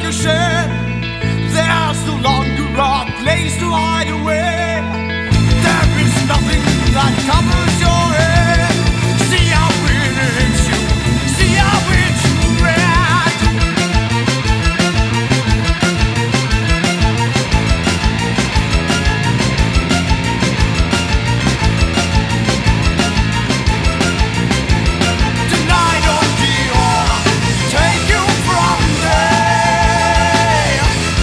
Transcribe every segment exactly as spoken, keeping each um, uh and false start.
a shed. There's no longer a place to hide away. There is nothing that covers your head. See how it hits you, see how it's red. Tonight on Dior, take you from there.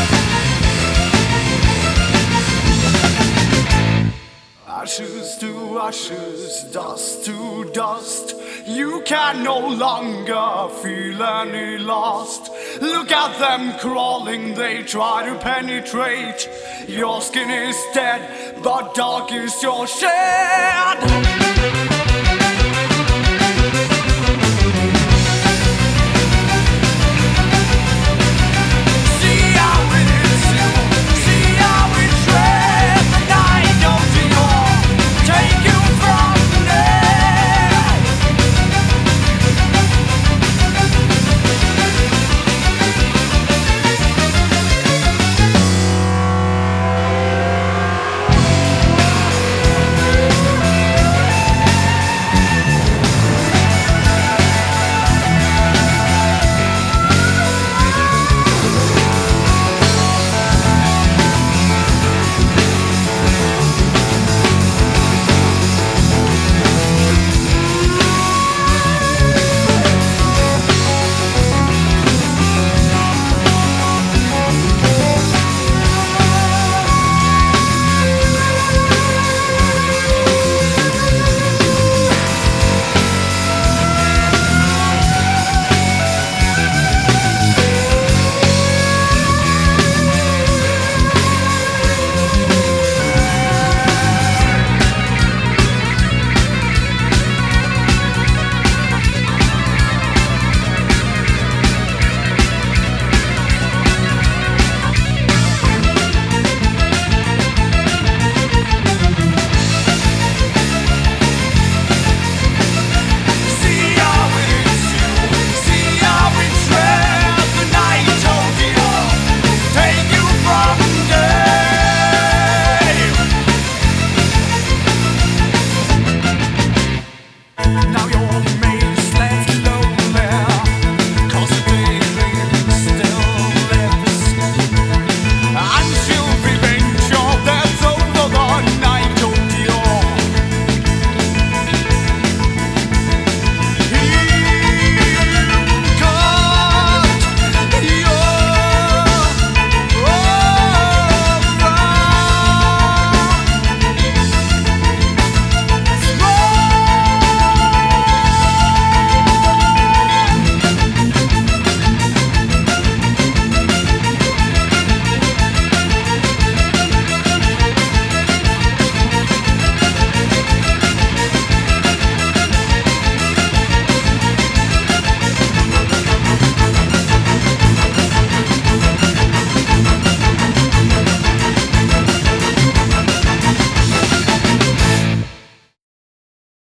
Ashes to ashes, dust to dust. You can no longer feel any lost. Look at them crawling, they try to penetrate. Your skin is dead, but dark is your shed. See how it hits you, see how it shreds. The night of Dior, take you from there. See how it hits you, see how it shreds. The night of Dior, take you from there. Now you're